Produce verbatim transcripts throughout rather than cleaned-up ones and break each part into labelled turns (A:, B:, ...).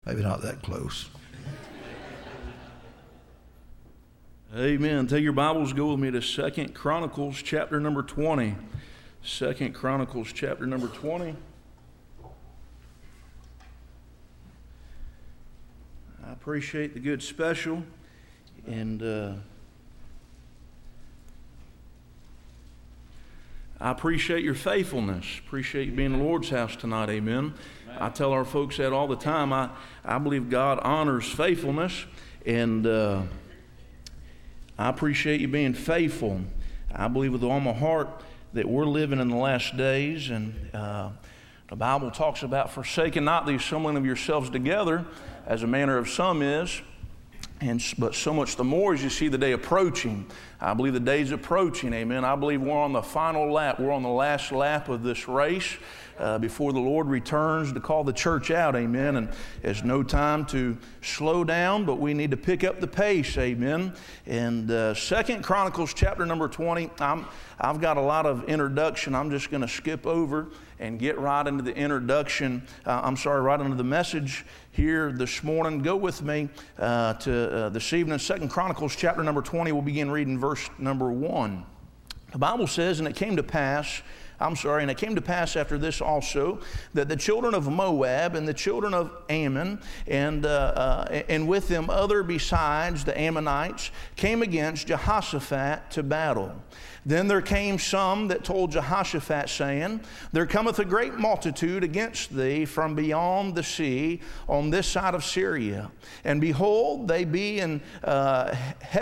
A: Maybe not that close.
B: Amen. Take your Bibles, go with me to Second Chronicles chapter number twenty. Second Chronicles chapter number twenty. I appreciate the good special, and uh, I appreciate your faithfulness. Appreciate you being in the Lord's house tonight. Amen. I tell our folks that all the time. I, I believe God honors faithfulness, and uh, I appreciate you being faithful. I believe with all my heart that we're living in the last days, and uh, the Bible talks about forsaking not the assembling of yourselves together, as a manner of some is, and but so much the more as you see the day approaching. I believe the day's approaching, amen. I believe we're on the final lap. We're on the last lap of this race uh, before the Lord returns to call the church out, amen. And there's no time to slow down, but we need to pick up the pace, amen. And uh, Second Chronicles chapter number twenty, I'm, I've got a lot of introduction. I'm just going to skip over and get right into the introduction. Uh, I'm sorry, right into the message here this morning. Go with me uh, to uh, this evening. Second Chronicles chapter number twenty. We'll begin reading verse number one. The Bible says, and it came to pass, I'm sorry, and it came to pass after this also, that the children of Moab and the children of Ammon, and uh, uh, and with them other besides the Ammonites, came against Jehoshaphat to battle. Then there came some that told Jehoshaphat, saying, There cometh a great multitude against thee from beyond the sea on this side of Syria. And behold, they be in uh,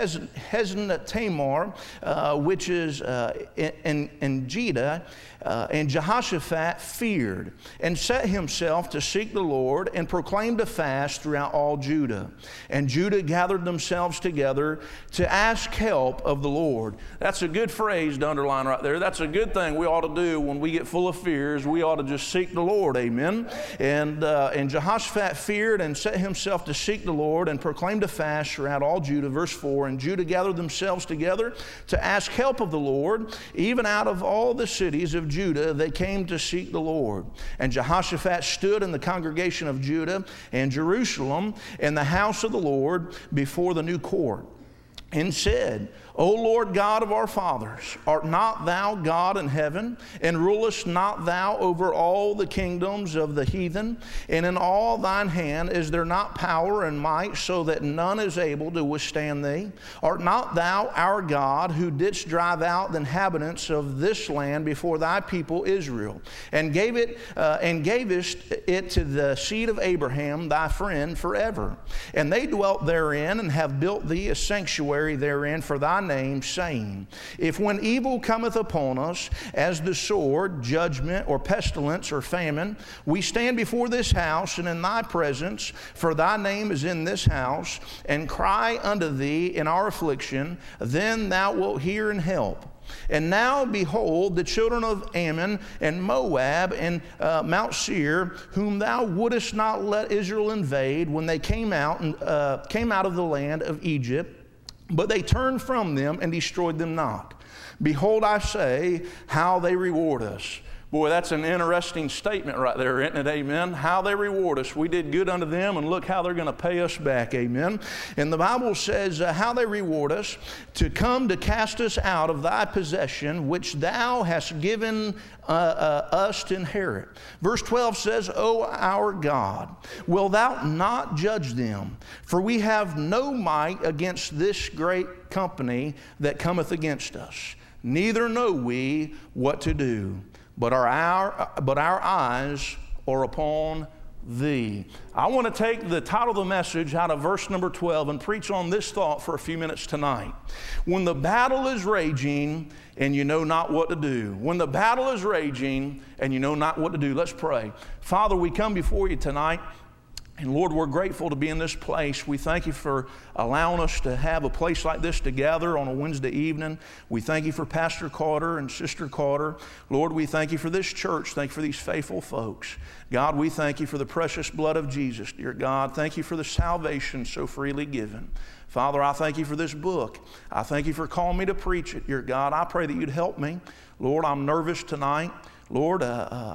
B: Hezn Tamar, uh, which is uh, in, in Judah. Uh, and Jehoshaphat feared, and set himself to seek the Lord, and proclaimed a fast throughout all Judah. And Judah gathered themselves together to ask help of the Lord. That's a good phrase to underline right there. That's a good thing we ought to do when we get full of fears. We ought to just seek the Lord, amen. And, uh, and Jehoshaphat feared and set himself to seek the Lord, and proclaimed a fast throughout all Judah. Verse four, and Judah gathered themselves together to ask help of the Lord, even out of all the cities of Judah, they came to seek the Lord. And Jehoshaphat stood in the congregation of Judah and Jerusalem in the house of the Lord before the new court, and said, O Lord God of our fathers, art not thou God in heaven, and rulest not thou over all the kingdoms of the heathen? And in all thine hand is there not power and might, so that none is able to withstand thee? Art not thou our God, who didst drive out the inhabitants of this land before thy people Israel, and gave it uh, and gavest it to the seed of Abraham thy friend forever? And they dwelt therein, and have built thee a sanctuary therein for thy name, saying, If when evil cometh upon us, as the sword, judgment, or pestilence, or famine, we stand before this house and in thy presence, for thy name is in this house, and cry unto thee in our affliction, then thou wilt hear and help. And now, behold, the children of Ammon and Moab and uh, Mount Seir, whom thou wouldest not let Israel invade when they came out and uh, came out of the land of Egypt, but they turned from them and destroyed them not. Behold, I say, how they reward us. Boy, that's an interesting statement right there, isn't it? Amen. How they reward us. We did good unto them, and look how they're going to pay us back. Amen. And the Bible says uh, how they reward us, to come to cast us out of thy possession, which thou hast given uh, uh, us to inherit. Verse twelve says, O our God, wilt thou not judge them? For we have no might against this great company that cometh against us. Neither know we what to do. But our, our, but our eyes are upon thee. I want to take the title of the message out of verse number twelve and preach on this thought for a few minutes tonight. When the battle is raging and you know not what to do. When the battle is raging and you know not what to do. Let's pray. Father, we come before you tonight. And Lord, we're grateful to be in this place. We thank you for allowing us to have a place like this to gather on a Wednesday evening. We thank you for Pastor Carter and Sister Carter. Lord, we thank you for this church. Thank you for these faithful folks. God, we thank you for the precious blood of Jesus, dear God. Thank you for the salvation so freely given. Father, I thank you for this book. I thank you for calling me to preach it, dear God. I pray that you'd help me. Lord, I'm nervous tonight. Lord, uh, uh,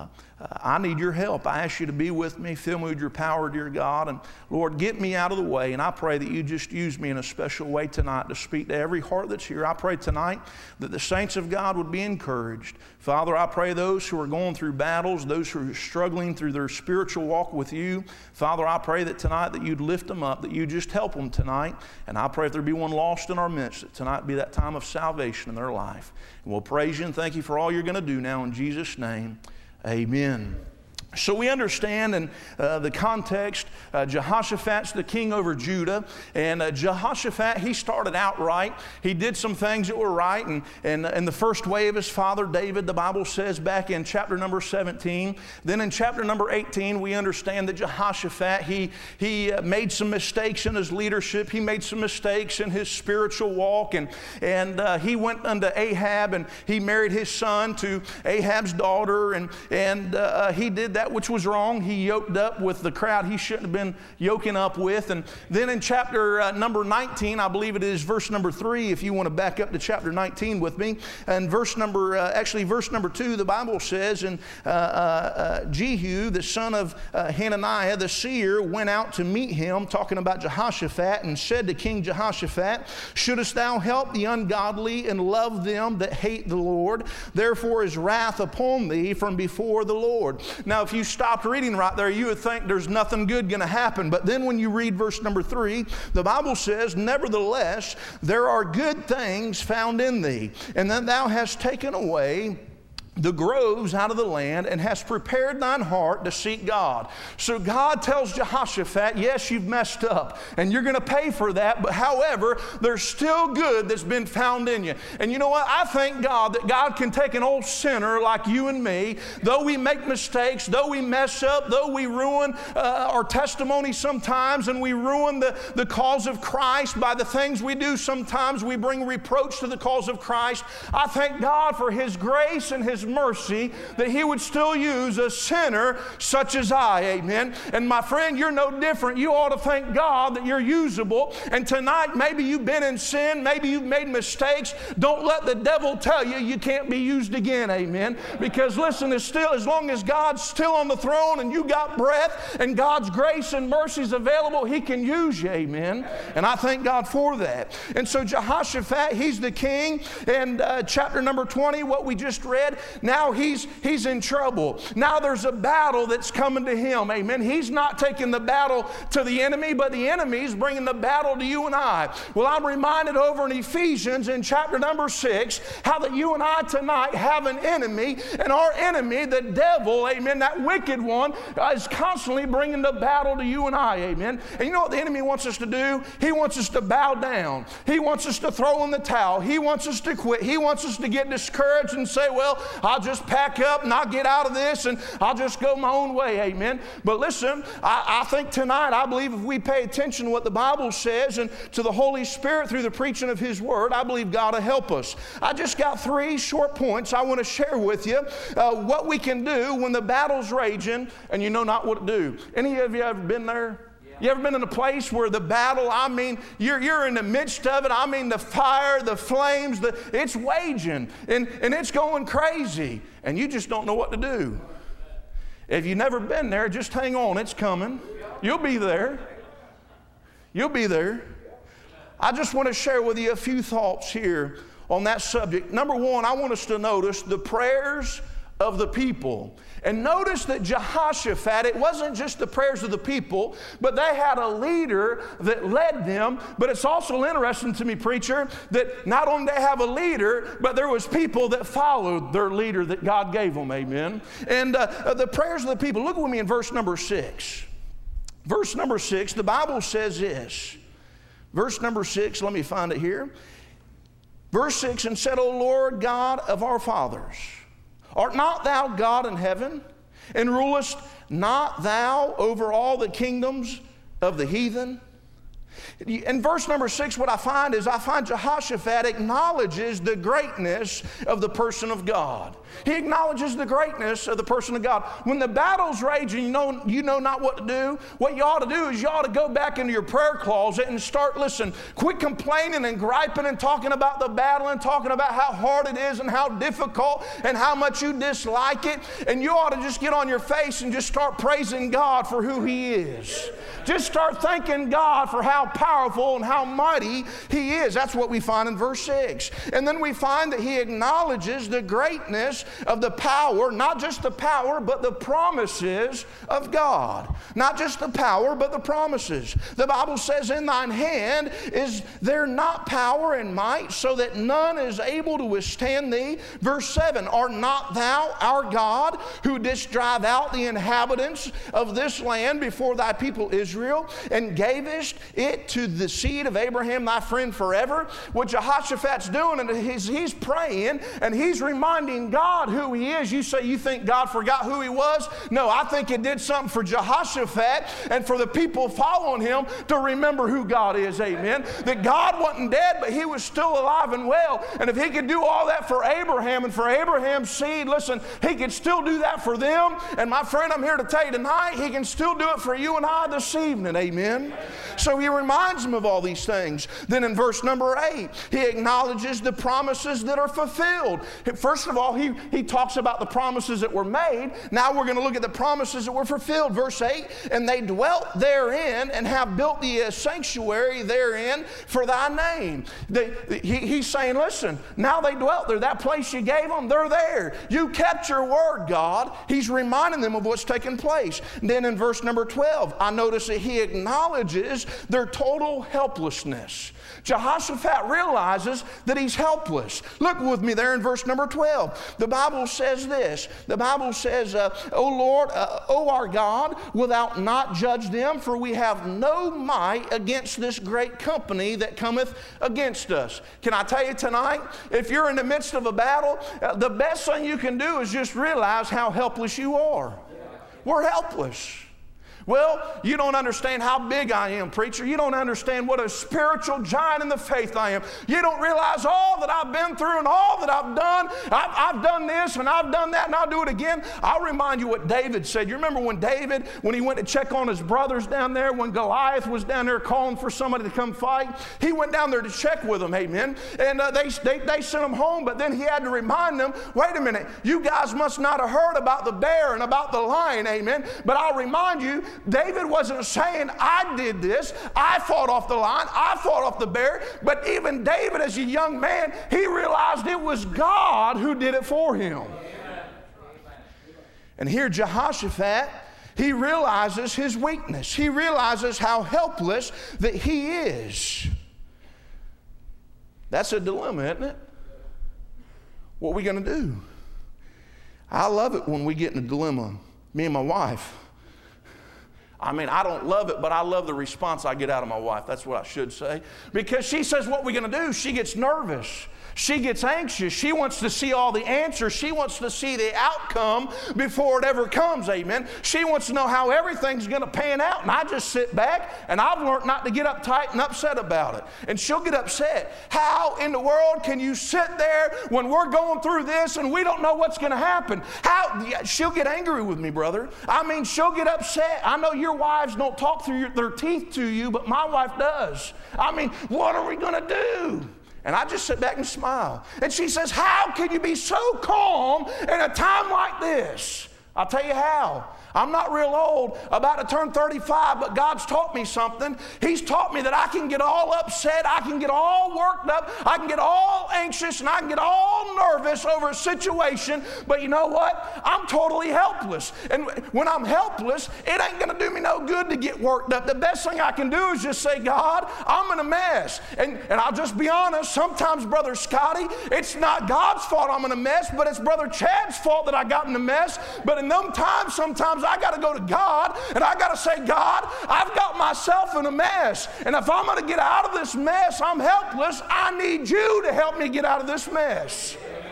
B: uh, I need your help. I ask you to be with me. Fill me with your power, dear God. And Lord, get me out of the way. And I pray that you just use me in a special way tonight to speak to every heart that's here. I pray tonight that the saints of God would be encouraged. Father, I pray those who are going through battles, those who are struggling through their spiritual walk with you, Father, I pray that tonight that you'd lift them up, that you just help them tonight. And I pray if there be one lost in our midst, that tonight be that time of salvation in their life. And we'll praise you and thank you for all you're going to do now in Jesus' name. Amen. So we understand in uh, the context, uh, Jehoshaphat's the king over Judah. And uh, Jehoshaphat, he started out right. He did some things that were right. And, and in the first way of his father David, the Bible says back in chapter number seventeen. Then in chapter number eighteen, we understand that Jehoshaphat, he, he uh, made some mistakes in his leadership. He made some mistakes in his spiritual walk. And, and uh, he went unto Ahab and he married his son to Ahab's daughter. And, and uh, he did that which was wrong. He yoked up with the crowd he shouldn't have been yoking up with. And then in chapter uh, number nineteen, I believe it is verse number three, if you want to back up to chapter nineteen with me. And verse number, uh, actually verse number two, the Bible says, and uh, uh, uh, Jehu, the son of uh, Hananiah, the seer, went out to meet him, talking about Jehoshaphat, and said to King Jehoshaphat, shouldest thou help the ungodly and love them that hate the Lord? Therefore is wrath upon thee from before the Lord. Now, if you stopped reading right there, you would think there's nothing good going to happen. But then when you read verse number three, the Bible says, nevertheless, there are good things found in thee, and that thou hast taken away the groves out of the land, and hast prepared thine heart to seek God. So God tells Jehoshaphat, yes, you've messed up, and you're going to pay for that, but however, there's still good that's been found in you. And you know what? I thank God that God can take an old sinner like you and me, though we make mistakes, though we mess up, though we ruin uh, our testimony sometimes, and we ruin the, the cause of Christ by the things we do. Sometimes we bring reproach to the cause of Christ. I thank God for His grace and His mercy that He would still use a sinner such as I. Amen. And my friend, you're no different. You ought to thank God that you're usable. And tonight, maybe you've been in sin, maybe you've made mistakes. Don't let the devil tell you you can't be used again. Amen. Because listen, it's still, as long as God's still on the throne and you got breath and God's grace and mercy is available, He can use you. Amen. And I thank God for that. And so Jehoshaphat, he's the king. And uh, chapter number twenty, what we just read, now he's, he's in trouble. Now there's a battle that's coming to him. Amen. He's not taking the battle to the enemy, but the enemy's bringing the battle to you and I. Well, I'm reminded over in Ephesians in chapter number six, how that you and I tonight have an enemy, and our enemy, the devil, amen, that wicked one, uh, is constantly bringing the battle to you and I. Amen. And you know what the enemy wants us to do? He wants us to bow down. He wants us to throw in the towel. He wants us to quit. He wants us to get discouraged and say, well, I'll just pack up and I'll get out of this and I'll just go my own way. Amen. But listen, I, I think tonight, I believe if we pay attention to what the Bible says and to the Holy Spirit through the preaching of His Word, I believe God will help us. I just got three short points I want to share with you, uh, what we can do when the battle's raging and you know not what to do. Any of you ever been there? You ever been in a place where the battle, I mean, you're, you're in the midst of it. I mean, the fire, the flames, the, it's waging, and, and it's going crazy, and you just don't know what to do. If you've never been there, just hang on. It's coming. You'll be there. You'll be there. I just want to share with you a few thoughts here on that subject. Number one, I want us to notice the prayers of the people. And notice that Jehoshaphat, it wasn't just the prayers of the people, but they had a leader that led them. But it's also interesting to me, preacher, that not only did they have a leader, but there was people that followed their leader that God gave them. Amen. And uh, the prayers of the people, look with me in verse number six. Verse number six, the Bible says this. Verse number six, let me find it here. Verse six, and said, O Lord God of our fathers, art not thou God in heaven, and rulest not thou over all the kingdoms of the heathen?
A: In verse number six, what I find is I find Jehoshaphat acknowledges the greatness of the person of God. He acknowledges the greatness of the person of God. When the battle's raging, you know, you know not what to do, what you ought to do is you ought to go back into your prayer closet and start, listen, quit complaining and griping and talking about the battle and talking about how hard it is and how difficult and how much you dislike it. And you ought to just get on your face and just start praising God for who He is. Just start thanking God for how powerful and how mighty He is. That's what we find in verse six. And then we find that he acknowledges the greatness of the power, not just the power, but the promises of God. Not just the power, but the promises. The Bible says, in thine hand is there not power and might, so that none is able to withstand thee. Verse seven, art not thou our God, who didst drive out the inhabitants of this land before thy people Israel, and gavest it to the seed of Abraham thy friend forever? What Jehoshaphat's doing, and he's, he's praying, and he's reminding God who He is. You say you think God forgot who He was? No, I think it did something for Jehoshaphat and for the people following him to remember who God is, amen. That God wasn't dead, but He was still alive and well. And if He could do all that for Abraham and for Abraham's seed, listen, He could still do that for them. And my friend, I'm here to tell you tonight, He can still do it for you and I this evening, amen. So He reminds them of all these things. Then in verse number eight, He acknowledges the promises that are fulfilled. First of all, he, he talks about the promises that were made. Now we're going to look at the promises that were fulfilled. Verse eight, and they dwelt therein and have built the uh, sanctuary therein for thy name. They, he, he's saying, listen, now they dwelt there. That place you gave them, they're there. You kept your word, God. He's reminding them of what's taken place. And then in verse number twelve, I notice that he acknowledges their total helplessness. Jehoshaphat realizes that he's helpless. Look with me there in verse number twelve. The Bible says this. The Bible says, uh, O Lord, uh, O our God, wilt not judge them, for we have no might against this great company that cometh against us. Can I tell you tonight, if you're in the midst of a battle, uh, the best thing you can do is just realize how helpless you are. We're helpless. Well, you don't understand how big I am, preacher. You don't understand what a spiritual giant in the faith I am. You don't realize all that I've been through and all that I've done. I've, I've done this and I've done that and I'll do it again. I'll remind you what David said. You remember when David, when he went to check on his brothers down there, when Goliath was down there calling for somebody to come fight, he went down there to check with them, amen. And uh, they, they, they sent him home, but then he had to remind them, wait a minute, you guys must not have heard about the bear and about the lion, amen. But I'll remind you, David wasn't saying, I did this, I fought off the lion, I fought off the bear, but even David as a young man, he realized it was God who did it for him. And here Jehoshaphat, he realizes his weakness. He realizes how helpless that he is. That's a dilemma, isn't it? What are we going to do? I love it when we get in a dilemma, me and my wife. I mean, I don't love it, but I love the response I get out of my wife. That's what I should say. Because she says, what are we going to do? She gets nervous. She gets anxious. She wants to see all the answers. She wants to see the outcome before it ever comes, amen. She wants to know how everything's going to pan out. And I just sit back, and I've learned not to get uptight and upset about it. And she'll get upset. How in the world can you sit there when we're going through this and we don't know what's going to happen? How? She'll get angry with me, brother. I mean, she'll get upset. I know your wives don't talk through your, their teeth to you, but my wife does. I mean, what are we going to do? And I just sit back and smile. And she says, how can you be so calm in a time like this? I'll tell you how. I'm not real old, about to turn thirty-five, but God's taught me something. He's taught me that I can get all upset, I can get all worked up, I can get all anxious, and I can get all nervous over a situation, but you know what? I'm totally helpless. And when I'm helpless, it ain't going to do me no good to get worked up. The best thing I can do is just say, God, I'm in a mess. And, and I'll just be honest, sometimes, Brother Scotty, it's not God's fault I'm in a mess, but it's Brother Chad's fault that I got in a mess. But in them times, sometimes I got to go to God and I got to say, God, I've got myself in a mess. And if I'm going to get out of this mess, I'm helpless. I need you to help me get out of this mess.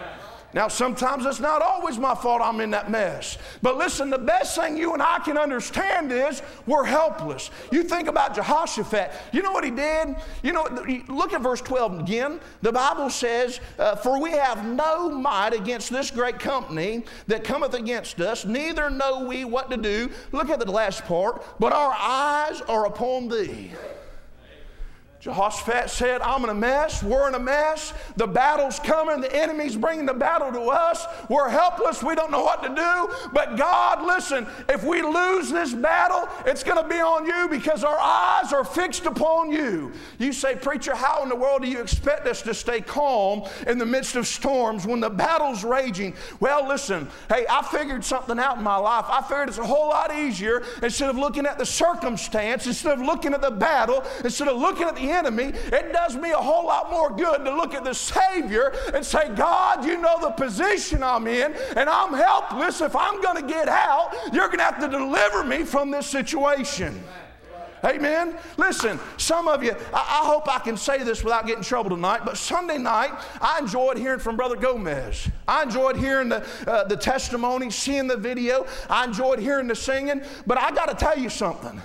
A: Now, sometimes it's not always my fault I'm in that mess. But listen, the best thing you and I can understand is we're helpless. You think about Jehoshaphat. You know what he did? You know, look at verse twelve again. The Bible says, uh, for we have no might against this great company that cometh against us, neither know we what to do. Look at the last part. But our eyes are upon thee. Jehoshaphat said, I'm in a mess, we're in a mess, the battle's coming, the enemy's bringing the battle to us, we're helpless, we don't know what to do, but God, listen, if we lose this battle, it's going to be on you because our eyes are fixed upon you. You say, preacher, how in the world do you expect us to stay calm in the midst of storms when the battle's raging? Well, listen, hey, I figured something out in my life. I figured it's a whole lot easier instead of looking at the circumstance, instead of looking at the battle, instead of looking at the enemy, it does me a whole lot more good to look at the Savior and say, God, you know the position I'm in, and I'm helpless. If I'm going to get out, you're going to have to deliver me from this situation. Amen. Listen, some of you, I, I hope I can say this without getting in trouble tonight, but Sunday night, I enjoyed hearing from Brother Gomez. I enjoyed hearing the, uh, the testimony, seeing the video. I enjoyed hearing the singing, but I got to tell you something.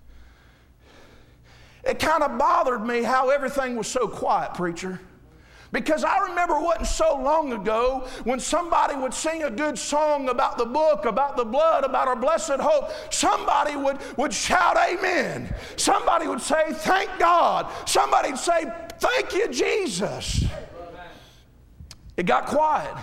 A: It kind of bothered me how everything was so quiet, preacher. Because I remember it wasn't so long ago when somebody would sing a good song about the book, about the blood, about our blessed hope. Somebody would, would shout amen. Somebody would say, thank God. Somebody would say, thank you, Jesus. It got quiet.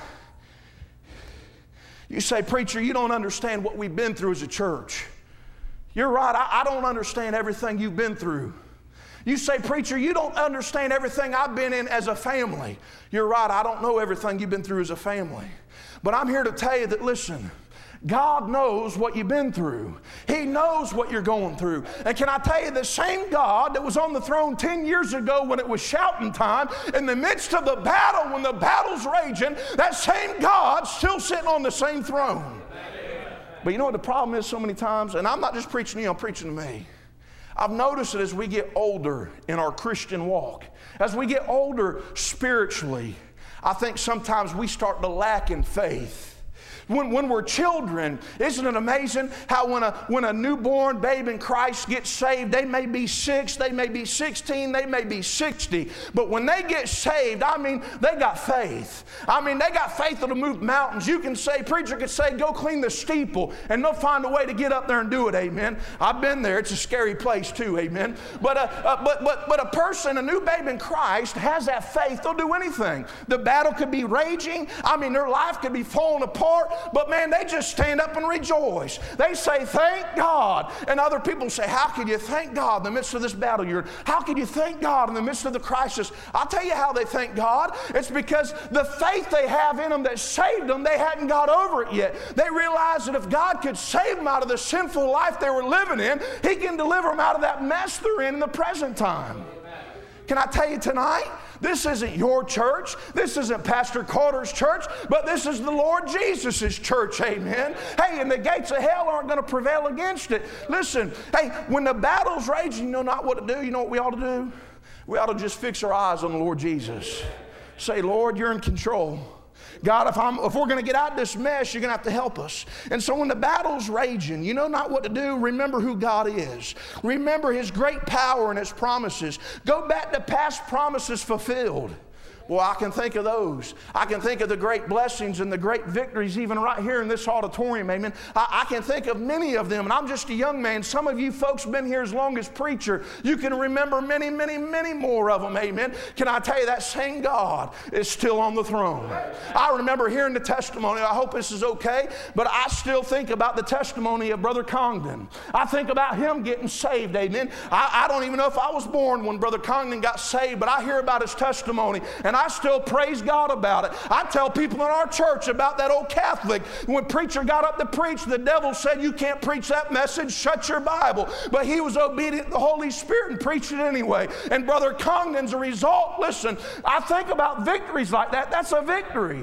A: You say, preacher, you don't understand what we've been through as a church. You're right, I, I don't understand everything you've been through. You say, preacher, you don't understand everything I've been in as a family. You're right, I don't know everything you've been through as a family. But I'm here to tell you that, listen, God knows what you've been through. He knows what you're going through. And can I tell you, the same God that was on the throne ten years ago when it was shouting time, in the midst of the battle, when the battle's raging, that same God's still sitting on the same throne. But you know what the problem is so many times? And I'm not just preaching to you, I'm preaching to me. I've noticed that as we get older in our Christian walk, as we get older spiritually, I think sometimes we start to lack in faith. When, when we're children, isn't it amazing how when a, when a newborn babe in Christ gets saved, they may be six, they may be sixteen, they may be sixty. But when they get saved, I mean, they got faith. I mean, they got faith that'll move mountains. You can say, preacher could say, go clean the steeple, and they'll find a way to get up there and do it, amen. I've been there. It's a scary place too, amen. But, uh, uh, but, but, but a person, a new babe in Christ, has that faith. They'll do anything. The battle could be raging. I mean, their life could be falling apart. But man, they just stand up and rejoice. They say, thank God. And other people say, how can you thank God in the midst of this battle you're in? How can you thank God in the midst of the crisis? I'll tell you how they thank God. It's because the faith they have in them that saved them, they hadn't got over it yet. They realize that if God could save them out of the sinful life they were living in, He can deliver them out of that mess they're in in the present time. Can I tell you tonight? This isn't your church. This isn't Pastor Carter's church, but this is the Lord Jesus' church, amen. Hey, and the gates of hell aren't going to prevail against it. Listen, hey, when the battle's raging, you know not what to do. You know what we ought to do? We ought to just fix our eyes on the Lord Jesus. Say, Lord, you're in control. God, if, I'm, if we're going to get out of this mess, you're going to have to help us. And so when the battle's raging, you know not what to do, remember who God is. Remember His great power and His promises. Go back to past promises fulfilled. Well, I can think of those. I can think of the great blessings and the great victories even right here in this auditorium, amen. I, I can think of many of them, and I'm just a young man. Some of you folks been here as long as preacher. You can remember many, many, many more of them, amen. Can I tell you that same God is still on the throne? I remember hearing the testimony. I hope this is okay, but I still think about the testimony of Brother Congdon. I think about him getting saved, amen. I, I don't even know if I was born when Brother Congdon got saved, but I hear about his testimony, and I still praise God about it. I tell people in our church about that old Catholic. When preacher got up to preach, the devil said, you can't preach that message, shut your Bible. But he was obedient to the Holy Spirit and preached it anyway. And Brother Congdon's a result. Listen, I think about victories like that. That's a victory.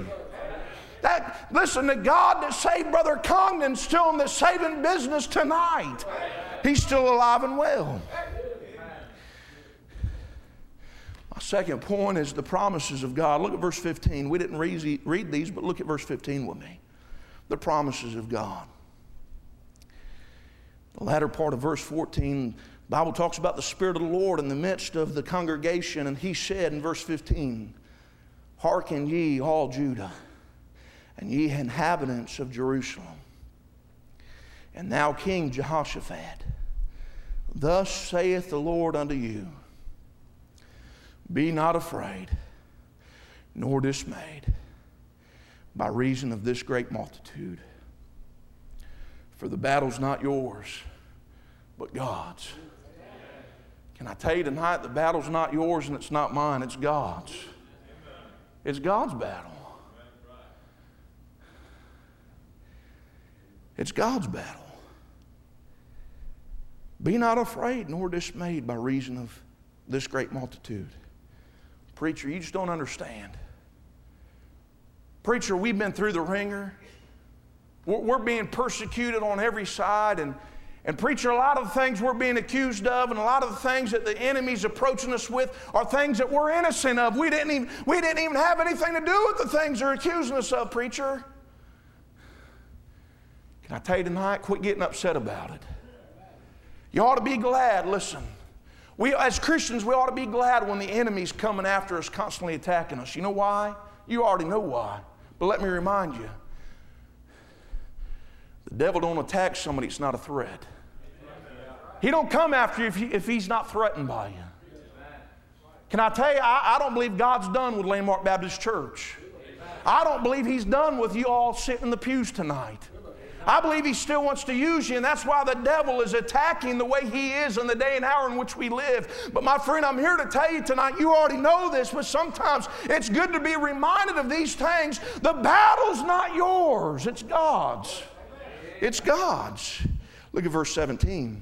A: That, listen, the God that saved Brother Congdon's still in the saving business tonight. He's still alive and well. My second point is the promises of God. Look at verse fifteen. We didn't read, read these, but look at verse fifteen with me. The promises of God. The latter part of verse fourteen, the Bible talks about the Spirit of the Lord in the midst of the congregation, and he said in verse fifteen, hearken ye all Judah, and ye inhabitants of Jerusalem, and thou King Jehoshaphat, thus saith the Lord unto you, be not afraid, nor dismayed, by reason of this great multitude. For the battle's not yours, but God's. Can I tell you tonight, the battle's not yours and it's not mine, it's God's. It's God's battle. It's God's battle. Be not afraid nor dismayed by reason of this great multitude. Preacher, you just don't understand. Preacher, we've been through the ringer. We're, we're being persecuted on every side. And, and preacher, a lot of the things we're being accused of and a lot of the things that the enemy's approaching us with are things that we're innocent of. We didn't even, we didn't even have anything to do with the things they're accusing us of, preacher. Can I tell you tonight, quit getting upset about it. You ought to be glad, listen. We, as Christians, we ought to be glad when the enemy's coming after us, constantly attacking us. You know why? You already know why. But let me remind you. The devil don't attack somebody that's not a threat. He don't come after you if, he, if he's not threatened by you. Can I tell you, I, I don't believe God's done with Landmark Baptist Church. I don't believe he's done with you all sitting in the pews tonight. I believe he still wants to use you, and that's why the devil is attacking the way he is in the day and hour in which we live. But my friend, I'm here to tell you tonight, you already know this, but sometimes it's good to be reminded of these things. The battle's not yours, it's God's. It's God's. Look at verse seventeen.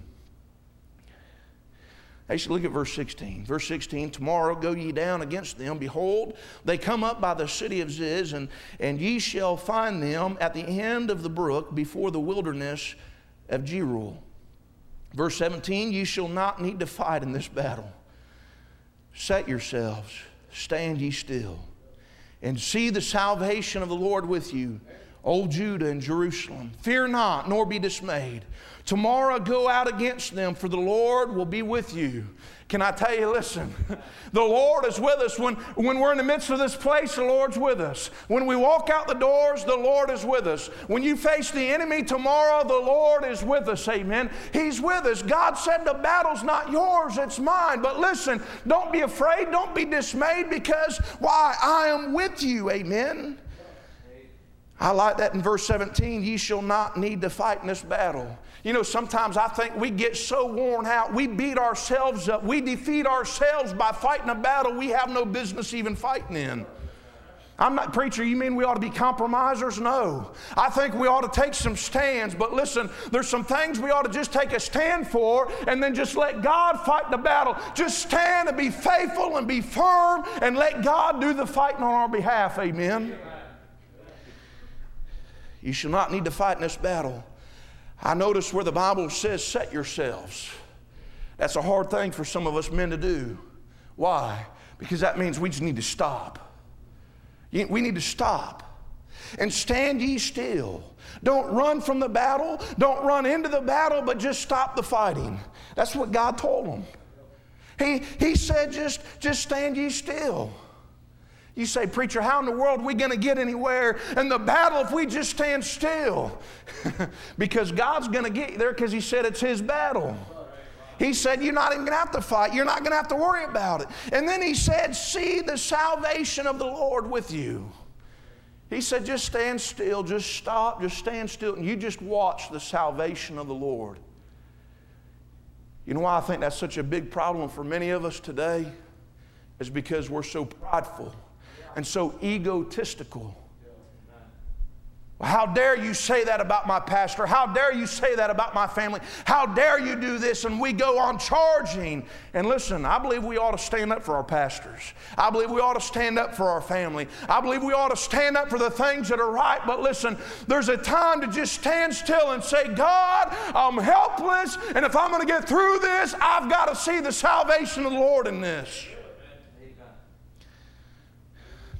A: Actually, look at verse sixteen. Verse sixteen, tomorrow go ye down against them. Behold, they come up by the city of Ziz, and, and ye shall find them at the end of the brook before the wilderness of Jeruel. Verse seventeen, ye shall not need to fight in this battle. Set yourselves, stand ye still, and see the salvation of the Lord with you, O Judah and Jerusalem. Fear not, nor be dismayed. Tomorrow go out against them, for the Lord will be with you. Can I tell you, listen, the Lord is with us. When, when we're in the midst of this place, the Lord's with us. When we walk out the doors, the Lord is with us. When you face the enemy tomorrow, the Lord is with us, amen. He's with us. God said the battle's not yours, it's mine. But listen, don't be afraid, don't be dismayed, because, why? I am with you, amen. I like that in verse seventeen, ye shall not need to fight in this battle. You know, sometimes I think we get so worn out, we beat ourselves up, we defeat ourselves by fighting a battle we have no business even fighting in. I'm not, preacher, you mean we ought to be compromisers? No. I think we ought to take some stands, but listen, there's some things we ought to just take a stand for and then just let God fight the battle. Just stand and be faithful and be firm and let God do the fighting on our behalf, amen. You shall not need to fight in this battle. I notice where the Bible says, set yourselves. That's a hard thing for some of us men to do. Why? Because that means we just need to stop. We need to stop. And stand ye still. Don't run from the battle. Don't run into the battle, but just stop the fighting. That's what God told them. He, he said, just, just stand ye still. You say, preacher, how in the world are we going to get anywhere in the battle if we just stand still? Because God's going to get you there, because he said it's his battle. He said you're not even going to have to fight. You're not going to have to worry about it. And then he said, see the salvation of the Lord with you. He said, just stand still, just stop, just stand still, and you just watch the salvation of the Lord. You know why I think that's such a big problem for many of us today? Is because we're so prideful and so egotistical. How dare you say that about my pastor? How dare you say that about my family? How dare you do this? And we go on charging. And listen, I believe we ought to stand up for our pastors. I believe we ought to stand up for our family. I believe we ought to stand up for the things that are right. But listen, there's a time to just stand still and say, God, I'm helpless. And if I'm going to get through this, I've got to see the salvation of the Lord in this.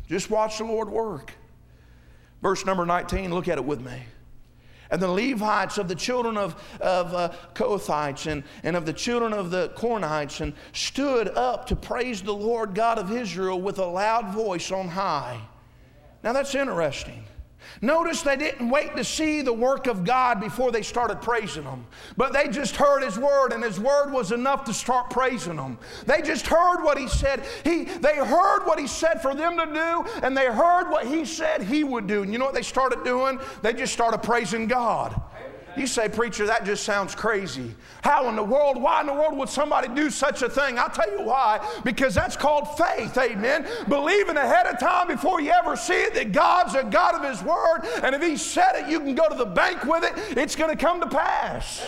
A: Just watch the Lord work. Verse number nineteen, look at it with me. And the Levites of the children of, of uh, Kohathites and, and of the children of the Kornites and stood up to praise the Lord God of Israel with a loud voice on high. Now that's interesting. Notice they didn't wait to see the work of God before they started praising Him. But they just heard His Word, and His Word was enough to start praising Him. They just heard what He said. He, they heard what He said for them to do, and they heard what He said He would do. And you know what they started doing? They just started praising God. You say, preacher, that just sounds crazy. How in the world, why in the world would somebody do such a thing? I'll tell you why. Because that's called faith, amen. Believing ahead of time before you ever see it that God's a God of His Word, and if He said it, you can go to the bank with it. It's going to come to pass.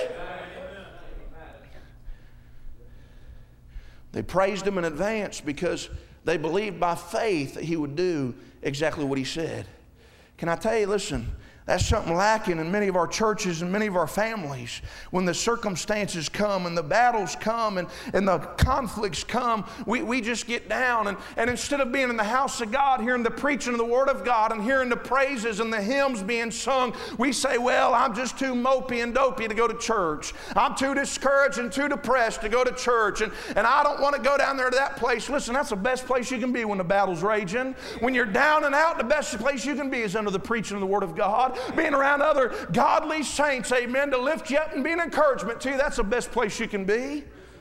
A: They praised Him in advance because they believed by faith that He would do exactly what He said. Can I tell you, listen, that's something lacking in many of our churches and many of our families. When the circumstances come and the battles come and, and the conflicts come, we, we just get down. And, and instead of being in the house of God, hearing the preaching of the Word of God and hearing the praises and the hymns being sung, we say, well, I'm just too mopey and dopey to go to church. I'm too discouraged and too depressed to go to church. And, and I don't want to go down there to that place. Listen, that's the best place you can be when the battle's raging. When you're down and out, the best place you can be is under the preaching of the Word of God. Being around other godly saints, amen, to lift you up and be an encouragement to you, that's the best place you can be.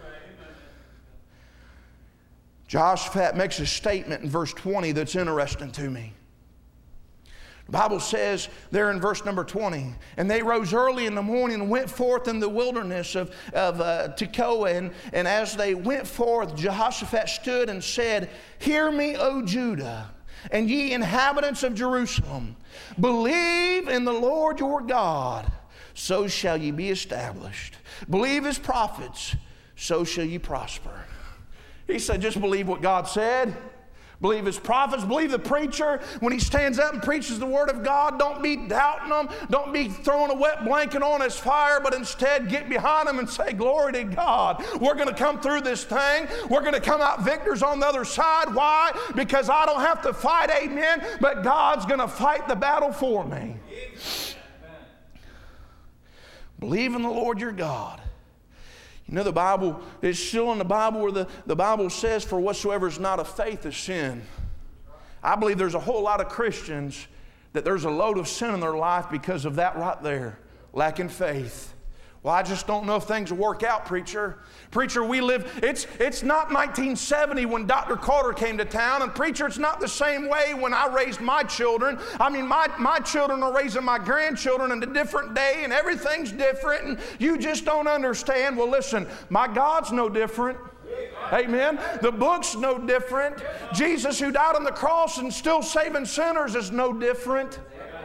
A: Jehoshaphat makes a statement in verse twenty that's interesting to me. The Bible says there in verse number twenty, and they rose early in the morning and went forth in the wilderness of, of uh, Tekoa. And, and as they went forth, Jehoshaphat stood and said, hear me, O Judah, and ye inhabitants of Jerusalem, believe in the Lord your God, so shall ye be established. Believe His prophets, so shall ye prosper. He said, just believe what God said. Believe His prophets. Believe the preacher when he stands up and preaches the Word of God. Don't be doubting them. Don't be throwing a wet blanket on His fire, but instead get behind Him and say, glory to God. We're going to come through this thing. We're going to come out victors on the other side. Why? Because I don't have to fight, amen, but God's going to fight the battle for me. Believe in the Lord your God. You know, the Bible is still in the Bible where the, the Bible says, for whatsoever is not of faith is sin. I believe there's a whole lot of Christians that there's a load of sin in their life because of that right there, lacking faith. Well, I just don't know if things will work out, preacher. Preacher, we live, it's, it's not nineteen seventy when Doctor Carter came to town, and preacher, it's not the same way when I raised my children. I mean, my, my children are raising my grandchildren in a different day, and everything's different, and you just don't understand. Well, listen, my God's no different. Amen. The book's no different. Jesus, who died on the cross and still saving sinners, is no different.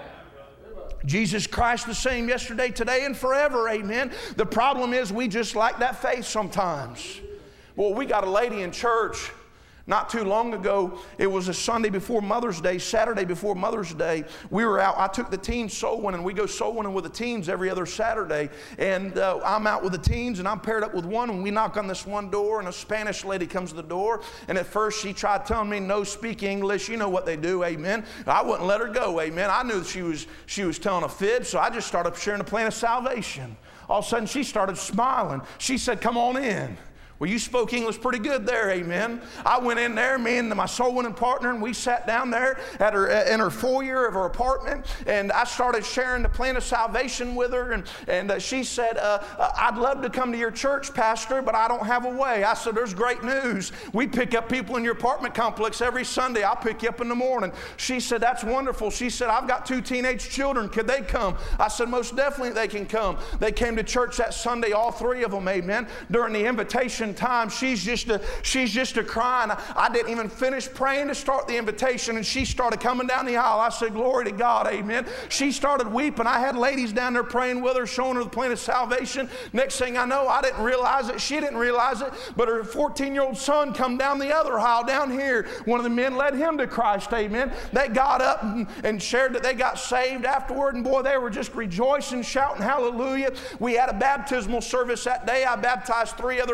A: Jesus Christ the same yesterday, today, and forever. Amen. The problem is we just lack that faith sometimes. Well, we got a lady in church not too long ago. It was a Sunday before Mother's Day, Saturday before Mother's Day. We were out. I took the teens soul winning. We go soul winning with the teens every other Saturday. And uh, I'm out with the teens, and I'm paired up with one, and we knock on this one door, and a Spanish lady comes to the door. And at first she tried telling me no speak English. You know what they do, amen. I wouldn't let her go, amen. I knew she was, she was telling a fib, so I just started sharing the plan of salvation. All of a sudden she started smiling. She said, come on in. Well, you spoke English pretty good there, amen. I went in there, me and my soul winning partner, and we sat down there at her, in her foyer of her apartment, and I started sharing the plan of salvation with her, and, and uh, she said, uh, uh, I'd love to come to your church, Pastor, but I don't have a way. I said, there's great news. We pick up people in your apartment complex every Sunday. I'll pick you up in the morning. She said, that's wonderful. She said, I've got two teenage children. Could they come? I said, most definitely they can come. They came to church that Sunday, all three of them, amen. During the invitation time, she's just a she's just a crying. I didn't even finish praying to start the invitation, and she started coming down the aisle. I said, glory to God, amen. She started weeping. I had ladies down there praying with her, showing her the plan of salvation. Next thing I know, I didn't realize it. She didn't realize it, but her fourteen-year-old son come down the other aisle down here. One of the men led him to Christ, amen. They got up and, and shared that they got saved afterward, and boy, they were just rejoicing, shouting hallelujah. We had a baptismal service that day. I baptized three other people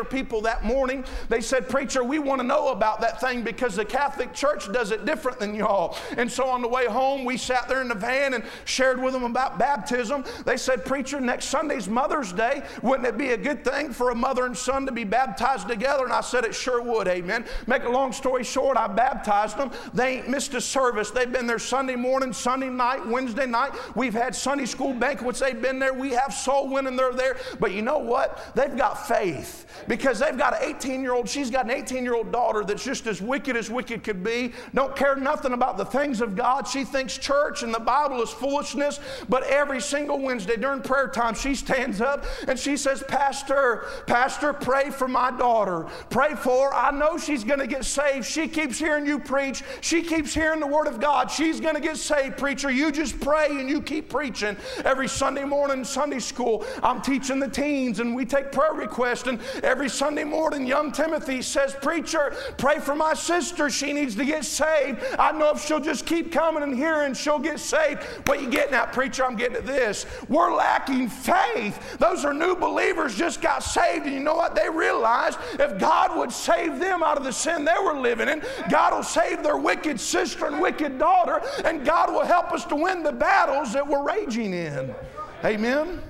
A: that morning. They said, preacher, we want to know about that thing because the Catholic Church does it different than y'all. And so on the way home, we sat there in the van and shared with them about baptism. They said, preacher, next Sunday's Mother's Day. Wouldn't it be a good thing for a mother and son to be baptized together? And I said, it sure would, amen. Make a long story short, I baptized them. They ain't missed a service. They've been there Sunday morning, Sunday night, Wednesday night. We've had Sunday school banquets. They've been there. We have soul winning. They're there. But you know what? They've got faith because they've got an eighteen-year-old. She's got an eighteen-year-old daughter that's just as wicked as wicked could be. Don't care nothing about the things of God. She thinks church and the Bible is foolishness. But every single Wednesday during prayer time, she stands up and she says, Pastor, Pastor, pray for my daughter. Pray for her. I know she's going to get saved. She keeps hearing you preach. She keeps hearing the Word of God. She's going to get saved, preacher. You just pray and you keep preaching. Every Sunday morning, Sunday school, I'm teaching the teens and we take prayer requests. And every Sunday morning, young Timothy says, preacher, pray for my sister. She needs to get saved. I know if she'll just keep coming and hearing, she'll get saved. What you getting at, preacher? I'm getting at this. We're lacking faith. Those are new believers, just got saved. And you know what? They realized if God would save them out of the sin they were living in, God will save their wicked sister and wicked daughter, and God will help us to win the battles that we're raging in. Amen?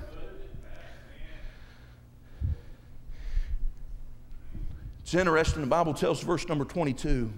A: It's interesting. The Bible tells verse number twenty-two.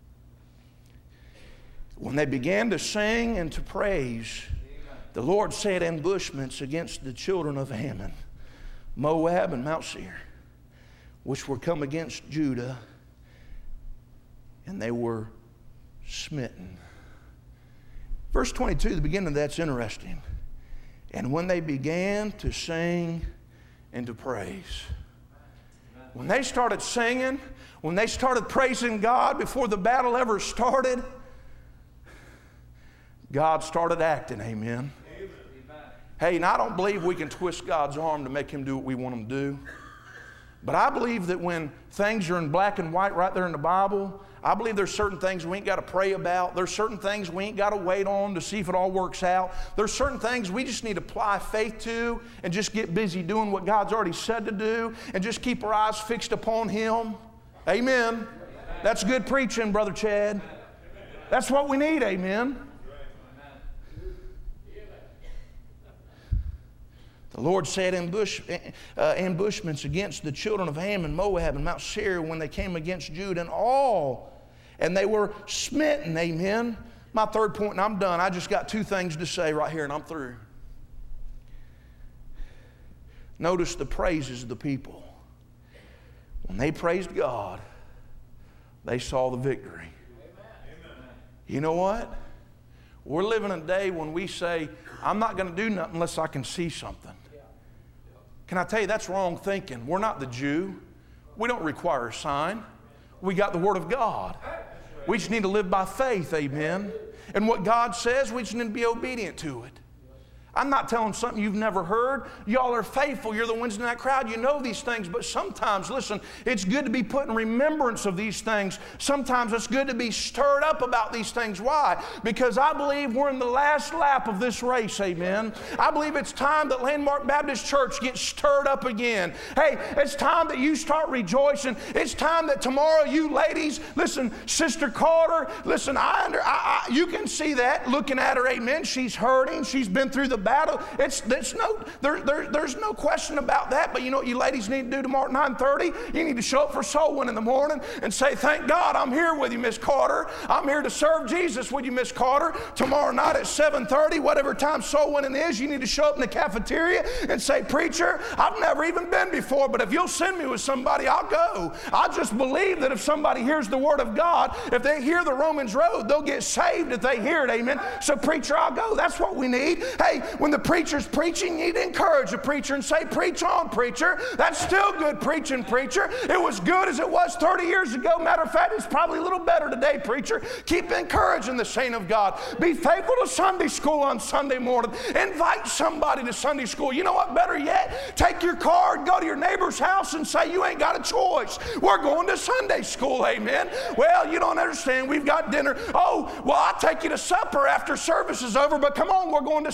A: When they began to sing and to praise, the Lord set ambushments against the children of Ammon, Moab, and Mount Seir, which were come against Judah, and they were smitten. Verse twenty-two, the beginning of that's interesting. And when they began to sing and to praise. When they started singing, when they started praising God before the battle ever started, God started acting, amen. Amen. Hey, and I don't believe we can twist God's arm to make him do what we want him to do. But I believe that when things are in black and white right there in the Bible, I believe there's certain things we ain't got to pray about. There's certain things we ain't got to wait on to see if it all works out. There's certain things we just need to apply faith to and just get busy doing what God's already said to do and just keep our eyes fixed upon him. Amen. That's good preaching, Brother Chad. That's what we need, amen. The Lord set ambush, uh, ambushments against the children of Ammon, Moab, and Mount Seir when they came against Judah and all. And they were smitten, amen. My third point, and I'm done. I just got two things to say right here, and I'm through. Notice the praises of the people. When they praised God, they saw the victory. Amen. You know what? We're living a day when we say, I'm not going to do nothing unless I can see something. Can I tell you, that's wrong thinking. We're not the Jew. We don't require a sign. We got the Word of God. We just need to live by faith, amen. And what God says, we just need to be obedient to it. I'm not telling something you've never heard. Y'all are faithful. You're the ones in that crowd. You know these things. But sometimes, listen, it's good to be put in remembrance of these things. Sometimes it's good to be stirred up about these things. Why? Because I believe we're in the last lap of this race, amen. I believe it's time that Landmark Baptist Church gets stirred up again. Hey, it's time that you start rejoicing. It's time that tomorrow you ladies, listen, Sister Carter, listen, I, under, I, I you can see that looking at her, amen. She's hurting. She's been through the battle. It's, it's no, there, there, there's no question about that. But you know what you ladies need to do tomorrow at nine thirty? You need to show up for soul winning in the morning and say, thank God I'm here with you, Miss Carter. I'm here to serve Jesus with you, Miss Carter. Tomorrow night at seven thirty, whatever time soul winning is, you need to show up in the cafeteria and say, preacher, I've never even been before, but if you'll send me with somebody, I'll go. I just believe that if somebody hears the Word of God, if they hear the Romans Road, they'll get saved if they hear it, amen. So preacher, I'll go. That's what we need. Hey, when the preacher's preaching, you need to encourage the preacher and say, preach on, preacher. That's still good preaching, preacher. It was good as it was thirty years ago. Matter of fact, it's probably a little better today, preacher. Keep encouraging the saint of God. Be faithful to Sunday school on Sunday morning. Invite somebody to Sunday school. You know what? Better yet, take your car and go to your neighbor's house and say, you ain't got a choice. We're going to Sunday school, amen. Well, you don't understand. We've got dinner. Oh, well, I'll take you to supper after service is over, but come on, we're going to Sunday school.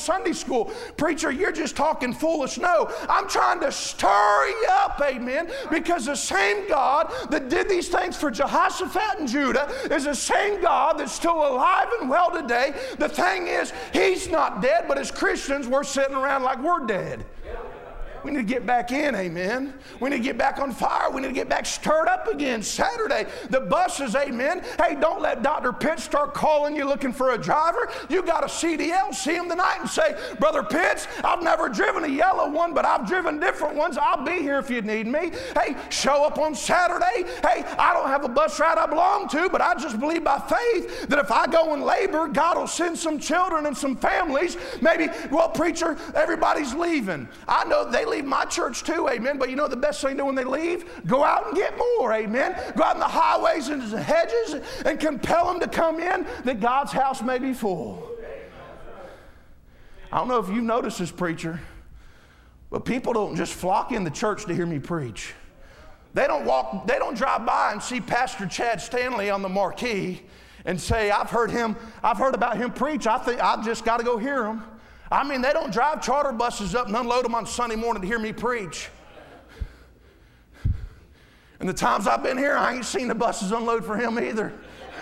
A: school. Preacher, you're just talking foolish. No, I'm trying to stir you up, amen, because the same God that did these things for Jehoshaphat and Judah is the same God that's still alive and well today. The thing is, he's not dead, but as Christians, we're sitting around like we're dead. We need to get back in, amen. We need to get back on fire. We need to get back stirred up again. Saturday, the buses, amen. Hey, don't let Doctor Pitts start calling you looking for a driver. You got a C D L, see him tonight and say, Brother Pitts, I've never driven a yellow one, but I've driven different ones. I'll be here if you need me. Hey, show up on Saturday. Hey, I don't have a bus route I belong to, but I just believe by faith that if I go and labor, God will send some children and some families. Maybe, well, preacher, everybody's leaving. I know they leave my church too, amen, but you know the best thing to do when they leave? Go out and get more, amen. Go out in the highways and the hedges and compel them to come in that God's house may be full. I don't know if you've noticed this, preacher, but people don't just flock in the church to hear me preach. They don't walk, they don't drive by and see Pastor Chad Stanley on the marquee and say, I've heard him, I've heard about him preach. I think I've just got to go hear him. I mean, they don't drive charter buses up and unload them on Sunday morning to hear me preach. And the times I've been here, I ain't seen the buses unload for him either.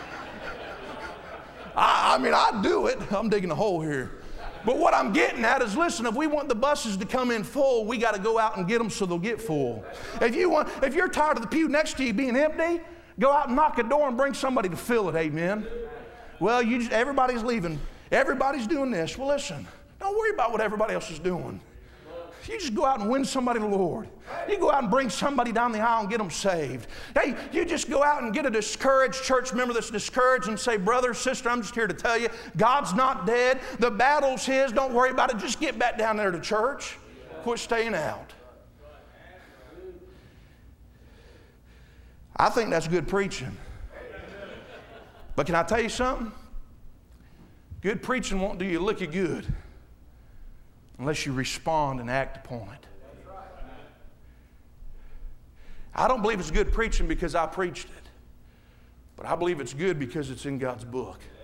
A: I, I mean, I do it. I'm digging a hole here. But what I'm getting at is, listen, if we want the buses to come in full, we got to go out and get them so they'll get full. If, you want, if you're tired of the pew next to you being empty, go out and knock a door and bring somebody to fill it, amen. Well, you just, everybody's leaving. Everybody's doing this. Well, listen. Don't worry about what everybody else is doing. You just go out and win somebody to the Lord. You go out and bring somebody down the aisle and get them saved. Hey, you just go out and get a discouraged church member that's discouraged and say, brother, sister, I'm just here to tell you, God's not dead. The battle's his. Don't worry about it. Just get back down there to church. Quit staying out. I think that's good preaching. But can I tell you something? Good preaching won't do you a lick of good unless you respond and act upon it. I don't believe it's good preaching because I preached it, but I believe it's good because it's in God's book.